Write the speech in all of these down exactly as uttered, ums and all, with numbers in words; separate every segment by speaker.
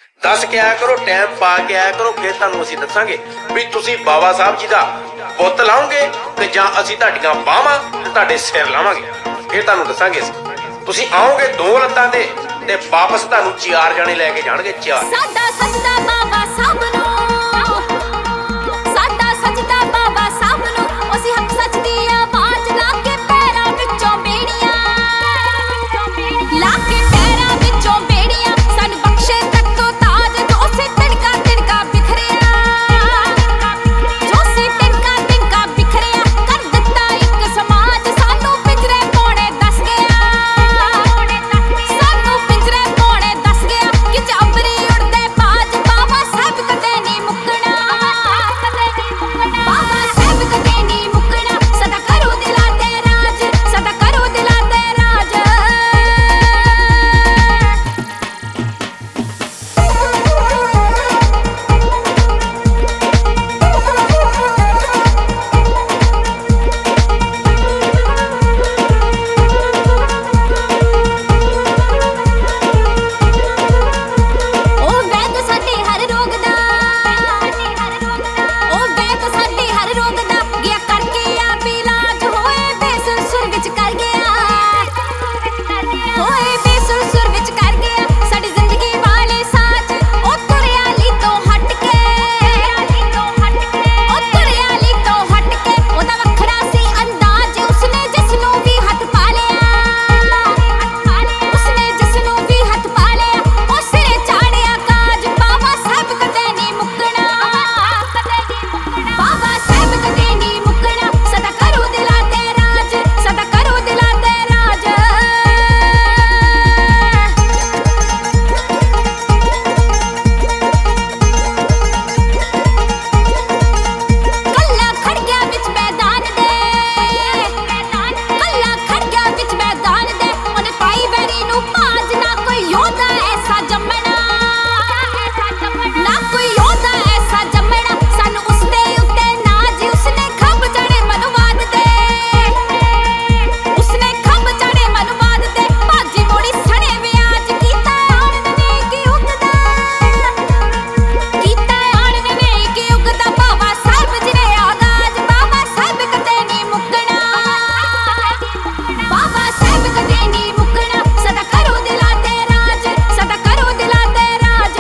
Speaker 1: दस के आया करो, टाइम पा के आया करो, फिर तुहानूं असीं दस्सांगे भी तुसीं बाबा साहब जी दा बुत लाओगे ते जां असीं तुहाडीआं बाहां ते तुहाडे सिर लावांगे। फिर तुहानूं दस्सांगे असीं। तुसीं आओगे दो लत्तां ते ते वापस तुहानूं चार जणे लैके जाणगे। चार
Speaker 2: साडा सजदा बाबा साहब नूं, साडा सजदा बाबा साहब नूं, असीं हक सच दी आवाज़ ला के पैरां विचों बेड़ियां, ला के पैरां विचों बेड़ियां, सानूं बख्शे तख्तो ताज जो सी तिनका तिनका बिखरिया, जो सी तिनका तिनका बिखरिया, कर दित्ता इक समाज सानूं पिंजरे पाउणे दस गया, सानूं पिंजरे पाउणे दस गया कि चंबरी उड़दे बाज बाबा साहब कदे नहीं मुकना, बाबा साहब कदे नहीं मुकना, सदा करो दिला ते राज, सदा करो दिला ते राज। ओ वैद साडे हर रोग दा, ओ वैद साडे हर रोग दा, गया करके आप इलाज, होए बेसुर सुर विच कर गया, होए बेसुर सुर विच कर गया, साडी जिंदगी वाले साज, ओ तुरियाली तो हट के, ओ तुरियाली तो हट के, ओदा वखरा सी अंदाज, उसने जिसनूं भी हथ पा लिया, उसने जिसनूं भी हथ पा लिया, ओ सिरे चाड़िया काज, बाबा साहब कदे नहीं मुकना, बाबा साहब कदे नहीं मुकना, सदा करो दिला ते राज, सदा करो दिला ते राज। कल्ला खड़ गया विच मैदान दे, कल्ला खड़ गया विच मैदान दे, ओने पाई वैरी नूं भाज, ना कोई योद्धा ऐसा जम्मना, ना कोई योद्धा ऐसा जम्मना, सानूं उसदे उत्ते नाज, उसने खंभ चढ़े मनुवाद दे, उसने खंभ चढ़े मनुवाद दे, भाजी मोड़ी सणे विआज, कीता आनन ने की उगदा, कीता आनन ने की उगदा, बाबा साहब जी ने आगाज, बाबा साहब कदे नहीं मुकना, बाबा साहब कदे नहीं मुकना, सदा करो दिला ते राज, सदा करो दिला ते राज।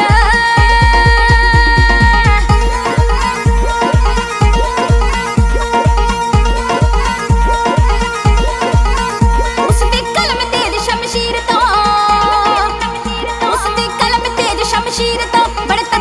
Speaker 2: उसदी कलम तेज शमशीर तो, उसदी कलम तेज शमशीर तो, बड़े